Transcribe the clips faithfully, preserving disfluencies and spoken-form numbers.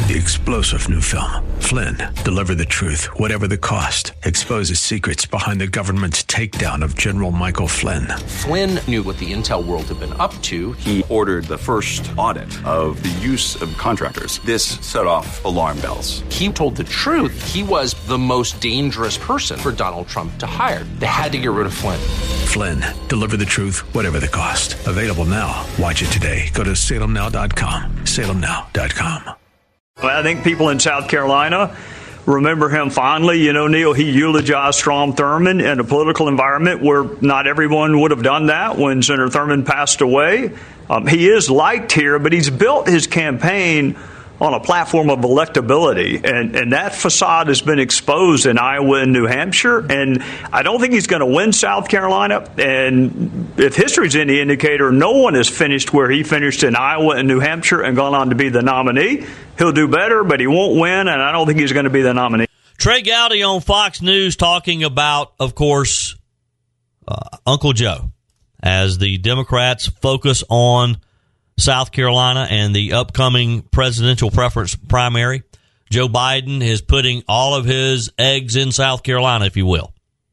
the explosive new film, Flynn, Deliver the Truth, Whatever the Cost, exposes secrets behind the government's takedown of General Michael Flynn. Flynn knew what the intel world had been up to. He ordered the first audit of the use of contractors. This set off alarm bells. He told the truth. He was the most dangerous person for Donald Trump to hire. They had to get rid of Flynn. Flynn, Deliver the Truth, Whatever the Cost. Available now. Watch it today. Go to salem now dot com. salem now dot com. I think people in South Carolina remember him fondly. You know, Neil, he eulogized Strom Thurmond in a political environment where not everyone would have done that when Senator Thurmond passed away. Um, he is liked here, but he's built his campaign on a platform of electability, and, and that facade has been exposed in Iowa and New Hampshire, and I don't think he's going to win South Carolina, and if history's any indicator, no one has finished where he finished in Iowa and New Hampshire and gone on to be the nominee. He'll do better, but he won't win, and I don't think he's going to be the nominee. Trey Gowdy on Fox News talking about, of course, uh, Uncle Joe, as the Democrats focus on South Carolina and the upcoming presidential preference primary. Joe Biden is putting all of his eggs in South Carolina, if you will,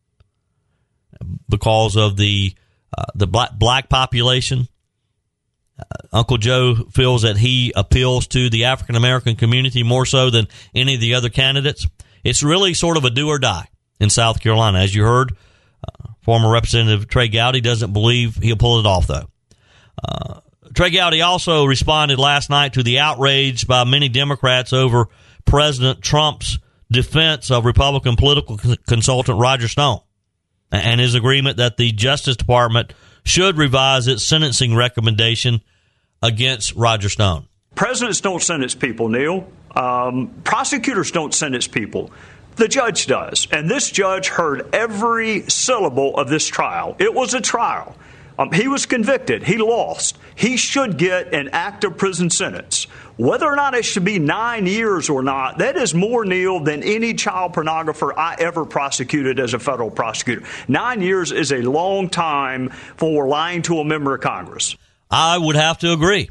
because of the uh, the black, black population. Uh, Uncle Joe feels that he appeals to the African American community more so than any of the other candidates. It's really sort of a do or die in South Carolina. As you heard, uh, former Representative Trey Gowdy doesn't believe he'll pull it off, though. Uh, Trey Gowdy also responded last night to the outrage by many Democrats over President Trump's defense of Republican political consultant Roger Stone and his agreement that the Justice Department should revise its sentencing recommendation against Roger Stone. Presidents don't sentence people, Neil. Um, prosecutors don't sentence people. The judge does. And this judge heard every syllable of this trial. It was a trial. Um, he was convicted. He lost. He should get an active prison sentence. Whether or not it should be nine years or not, that is more, Neil, than any child pornographer I ever prosecuted as a federal prosecutor. Nine years is a long time for lying to a member of Congress. I would have to agree.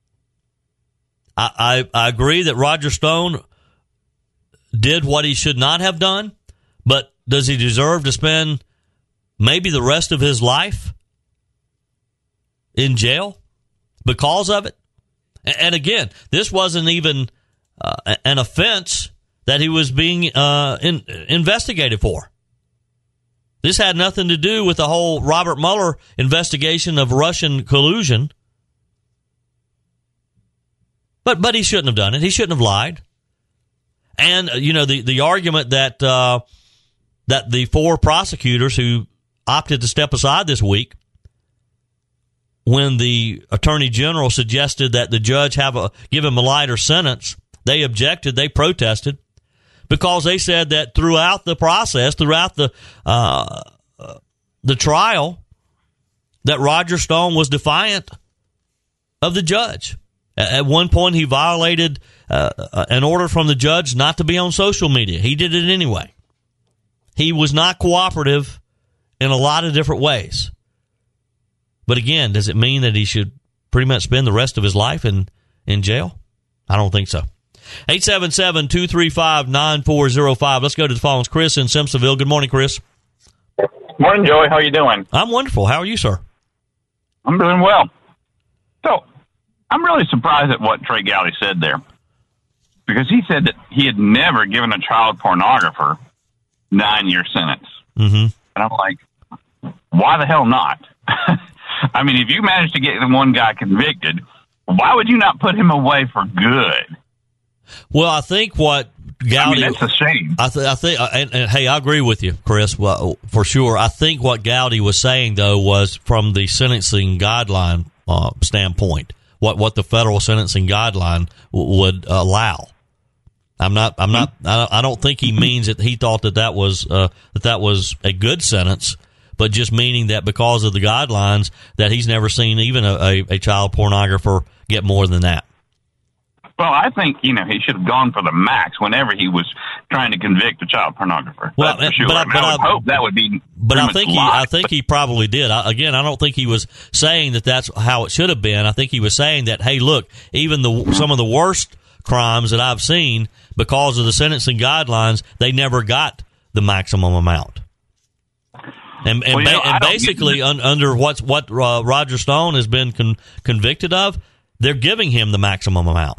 I, I, I agree that Roger Stone did what he should not have done, but does he deserve to spend maybe the rest of his life in jail because of it? And again, this wasn't even uh, an offense that he was being uh, in, investigated for. This had nothing to do with the whole Robert Mueller investigation of Russian collusion. But but he shouldn't have done it. He shouldn't have lied. And, you know, the, the argument that uh, that the four prosecutors who opted to step aside this week when the attorney general suggested that the judge have a give him a lighter sentence, they objected, they protested, because they said that throughout the process, throughout the uh, the trial, that Roger Stone was defiant of the judge. At one point, he violated uh, an order from the judge not to be on social media. He did it anyway. He was not cooperative in a lot of different ways. But again, does it mean that he should pretty much spend the rest of his life in, in jail? I don't think so. eight seven seven, two three five, nine four zero five. Let's go to the phones. Chris in Simpsonville. Good morning, Chris. Morning, Joey. How are you doing? I'm wonderful. How are you, sir? I'm doing well. So, I'm really surprised at what Trey Gowdy said there, because he said that he had never given a child pornographer nine-year sentence. Mm-hmm. And I'm like, why the hell not? I mean, if you managed to get one guy convicted, why would you not put him away for good? Well, I think what Gowdy... I mean, that's a shame. I, th- I think, and, and hey, I agree with you, Chris, well, for sure. I think what Gowdy was saying, though, was from the sentencing guideline uh, standpoint, what, what the federal sentencing guideline w- would allow. I'm not. I'm not. I don't think he means that he thought that that was uh, that that was a good sentence, but just meaning that because of the guidelines, that he's never seen even a, a, a child pornographer get more than that. Well, I think, you know, he should have gone for the max whenever he was trying to convict a child pornographer. Well, That's for sure. but I, I, mean, but I would I, hope that would be. But I think he, live, I think but, he probably did. I, again, I don't think he was saying that that's how it should have been. I think he was saying that, hey, look, even the some of the worst crimes that I've seen, because of the sentencing guidelines, they never got the maximum amount. And, and, well, you know, ba- and basically, un, under what's, what uh, Roger Stone has been con- convicted of, they're giving him the maximum amount.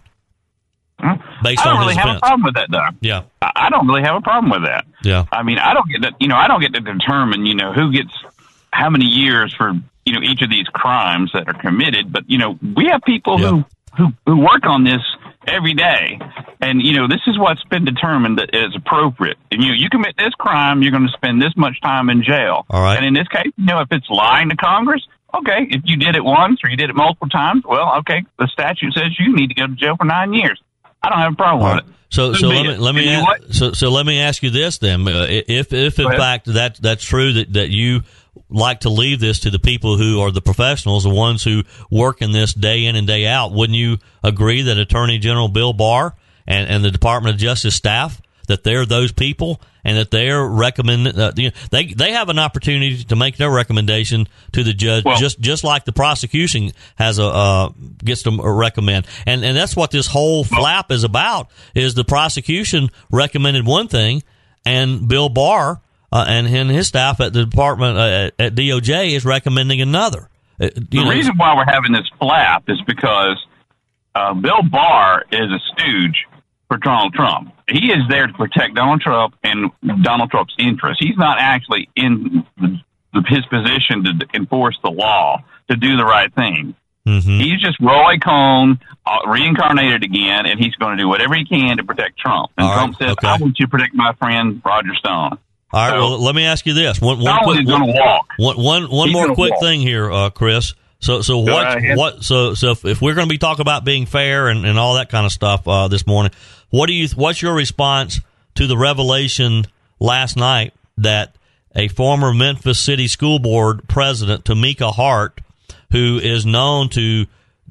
Based I don't on really his have offense. a problem with that, though. Yeah. I don't really have a problem with that. Yeah. I mean, I don't get to, you know, I don't get to determine, you know, who gets how many years for, you know, each of these crimes that are committed. But, you know, we have people Yeah. who, who, who work on this every day. And, you know, this is what's been determined that is appropriate. And, you know, you commit this crime, you're going to spend this much time in jail. All right. And in this case, you know, if it's lying to Congress, okay, if you did it once or you did it multiple times, well, okay, the statute says you need to go to jail for nine years. I don't have a problem All with right. it. So, so let me let me you know ask, so so let me ask you this then: uh, if if in fact that that's true, that that you like to leave this to the people who are the professionals, the ones who work in this day in and day out, wouldn't you agree that Attorney General Bill Barr and and the Department of Justice staff, that they're those people, and that they're recommend uh, you know, they they have an opportunity to make their recommendation to the judge, well, just just like the prosecution has a uh, gets to recommend, and and that's what this whole flap is about. Is the prosecution recommended one thing, and Bill Barr uh, and, and his staff at the department uh, at D O J is recommending another. Uh, the know, reason why we're having this flap is because uh, Bill Barr is a stooge for Donald Trump. He is there to protect Donald Trump and Donald Trump's interests. He's not actually in the, the, his position to enforce the law, to do the right thing. Mm-hmm. He's just Roy Cohn uh, reincarnated again, and he's going to do whatever he can to protect Trump. And All Trump right, says, okay. I want you to protect my friend Roger Stone. All right, So, well, let me ask you this. One, one Stone quick, is going to one, walk. one, one, one He's more gonna quick walk. thing here, uh, Chris. So, so Go what, ahead. what, so, so if, if we're going to be talking about being fair and, and all that kind of stuff, uh, this morning, what do you, what's your response to the revelation last night that a former Memphis City School Board president, Tamika Hart, who is known to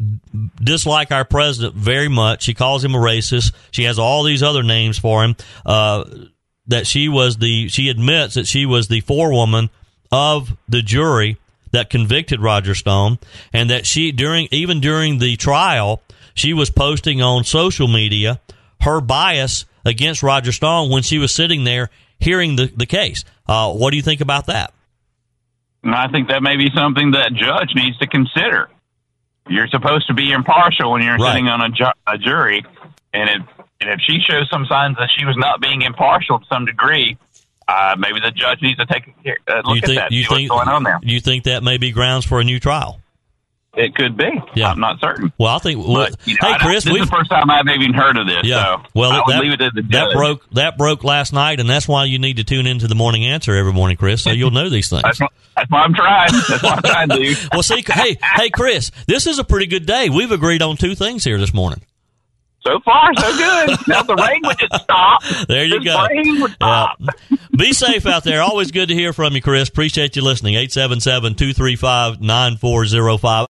dislike our president very much, she calls him a racist, she has all these other names for him, uh, that she was the, she admits that she was the forewoman of the jury that convicted Roger Stone, and that she, during, even during the trial, she was posting on social media her bias against Roger Stone when she was sitting there hearing the, the case. Uh, what do you think about that? And I think that may be something that judge needs to consider. You're supposed to be impartial when you're Right. sitting on a, ju- a jury, and if and if she shows some signs that she was not being impartial to some degree, uh, maybe the judge needs to take a uh, look you at think, that, you see think, what's going on there. You think that may be grounds for a new trial? It could be. Yeah. I'm not certain. Well, I think. Well, But, you know, hey, I don't- Chris, this we've is the first time I've even heard of this. yeah. So well, I would that, leave it to the that judge. broke that broke last night, and that's why you need to tune into the Morning Answer every morning, Chris, so you'll know these things. That's what, that's what I'm trying. That's what I'm trying to do. Well, see, hey, hey, Chris, this is a pretty good day. We've agreed on two things here this morning. So far, so good. Now if the rain would just stop. There you this go. rain would stop. Yeah. Be safe out there. Always good to hear from you, Chris. Appreciate you listening. eight seven seven, two three five, nine four zero five.